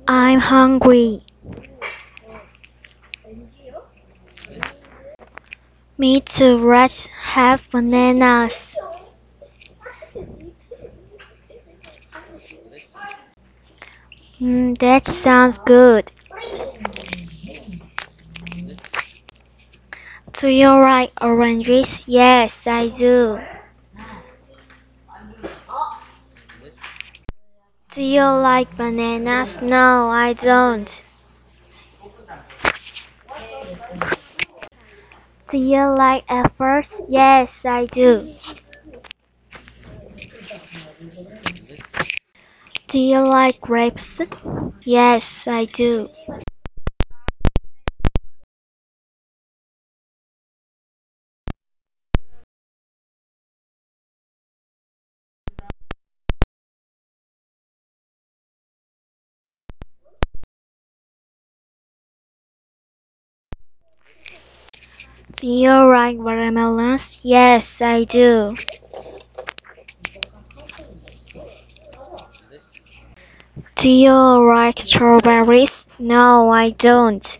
I'm hungry. Me too. Let's have bananas. That sounds good. Do you like oranges? Yes, I do. Do you like bananas? No, I don't. Do you like apples? Yes, I do. Do you like grapes? Yes, I do. Do you like watermelons? Yes, I do. Do you like strawberries? No, I don't.